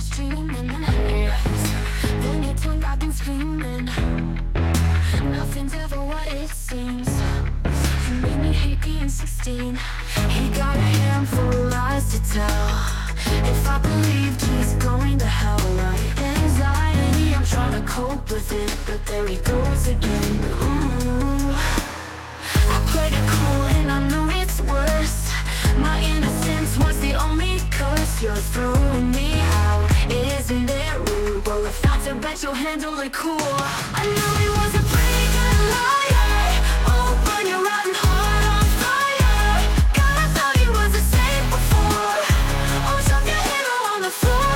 just dreaming. Yes. Then you turned back and screaming. Nothing's ever what it seems. You made me hate being 16. He got a handful of lies to tell. If I believed he's going to hell, right? Anxiety, I'm trying to cope with it, but there he goes again. Ooh. I played it cool and I know it's worse. My innocence was the only curse. You're throwing me out, isn't it rude? Well, if that's a bet, you'll handle it cool. I knew he was a pretty good liar. Oh, burn your rotten heart on fire. God, I thought he was a saint before. Oh, drop your hero on the floor.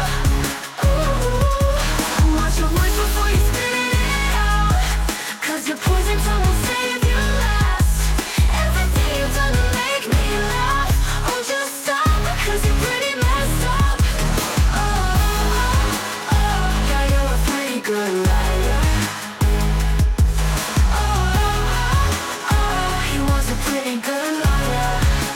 Ooh, watch your words before you spit it out. 'Cause your poison tongue will save you last. Everything you've done to make me laugh. Oh, just stop, 'cause you're pretty messed up. Yeah, you're a pretty good liar. He was a pretty good liar.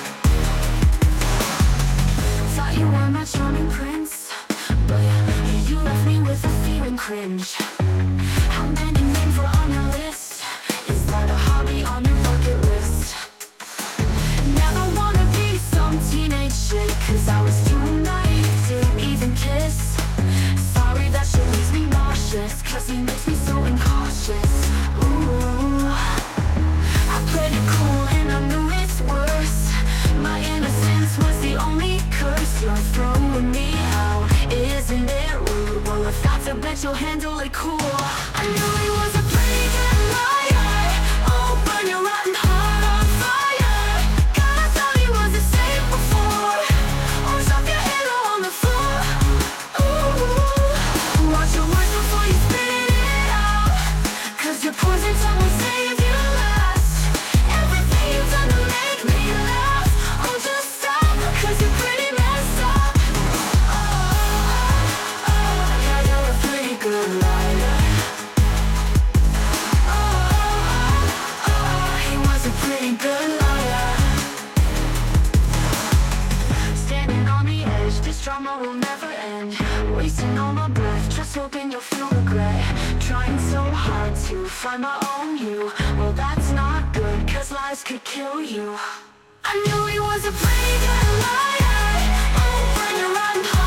Thought you were my charming prince, but you left me with a fear and cringe. How many names were on your list? Is that a hobby on your bucket list? Never wanna be some teenage shit, 'cause I was too naive to even kiss. Sorry, that shit leaves me nauseous, 'cause he makes me so incautious. Ooh, I played it cool and I knew it's worse. My innocence was the only curse. You're throwing me out, isn't it rude? Well, if that's a bet, you'll handle it cool. I knew he was a pretty good liar. Oh, burn your rotten heart on fire. God, I thought he was a saint before. Oh, drop your hero on the floor. Ooh, watch your words before you spit it out. 'Cause your poison tongue will save you last. Everything you've done to make me laugh. Oh, just stop, 'cause you're pretty messed up. Yeah, you're a pretty good liar. He was a pretty good liar. Standing on the edge, this drama will never end. Wasting all my breath, just hoping you'll feel regret. Trying so hard to find my own you. Well, that's not good, 'cause lies could kill you. I knew he was a pretty good liar. Oh, burn your rotten heart.